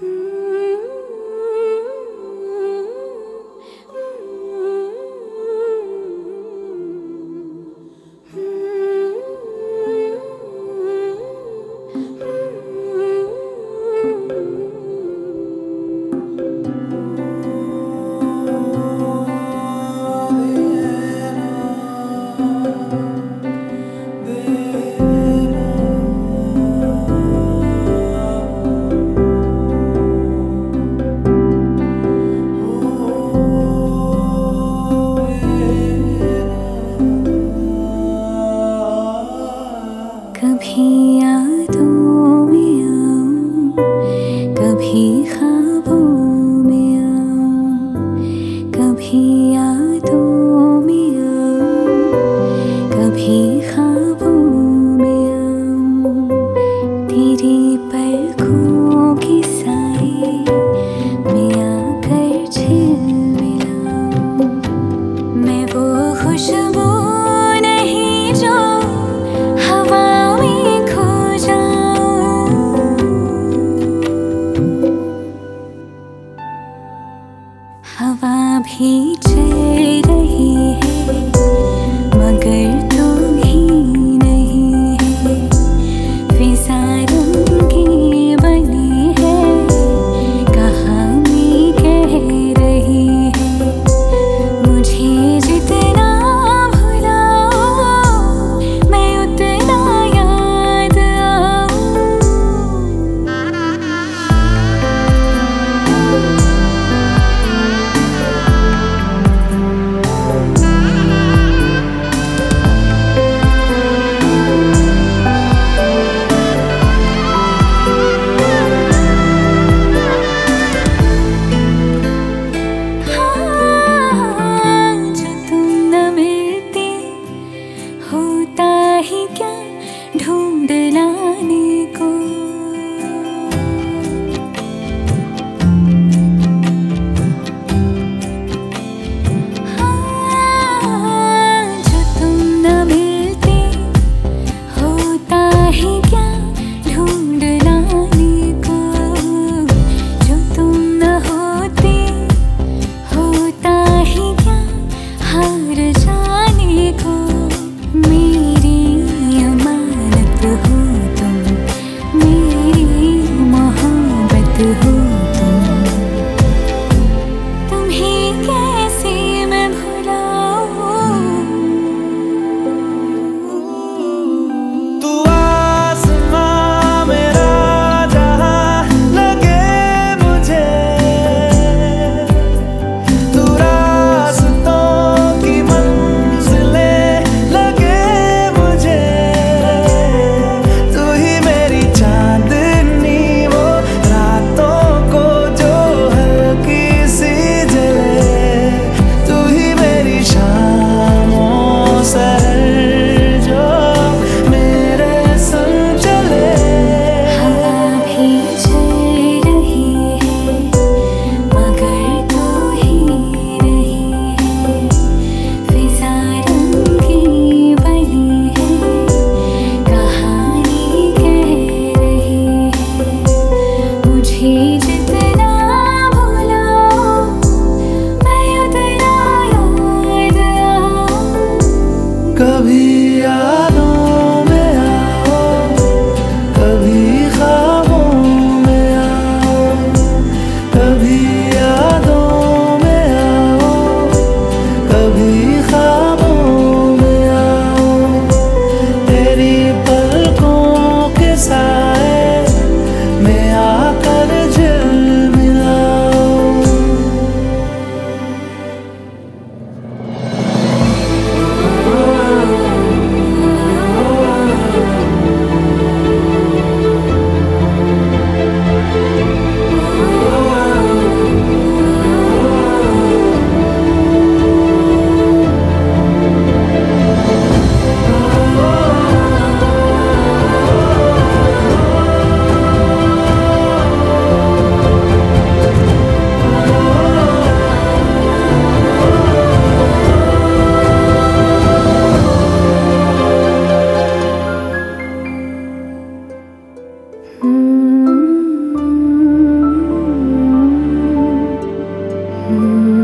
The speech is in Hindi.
कभी यादों में आऊं, कभी ख्वाबों में आऊं, कभी यादों में आऊं, कभी ख्वाबों में आऊं, तेरी पलकों की साए में आकर झिलमिलाऊं। मैं वो खुशबू नहीं जो हवा में खो जाऊं, हवा भी चल रही है मगर तू ही नहीं है। फिजा रंगी बनी है कहानी कह रही है। मुझे जितना भुलाओ मैं उतना याद आऊं। जो तुम न मिलती होता ही क्या ढूंढ लाने को। जो तुम न मिलती होता ही क्या ढूंढ लाने को। जो तुम न होती होता ही क्या हार जाने को। मेरी अमानत हो तुम, मेरी मोहब्बत हो तुम। तुम्हें कैसे मैं भुलाऊं। तू आसमां मेरा जहां लगे मुझे, तू रास्तों की मंजिलें लगे मुझे। तू ही मेरी चांदनी वो रातों को जो हल्की सी जले। तू ही मेरी शामों सहर जो मेरे संग चले। हवा भी चल रही है मगर तू ही नहीं है। फिजा रंगी बनी है कहानी कह रही है। मुझे जितना भुलाओ मैं उतना याद आऊं। कभी यादों में आओ, कभी ख्वाबों में आओ, कभी यादों में आओ, कभी ख्वाबों में आओ। तेरी पलकों के साए में आकर झिलमिलाओ। हूँ।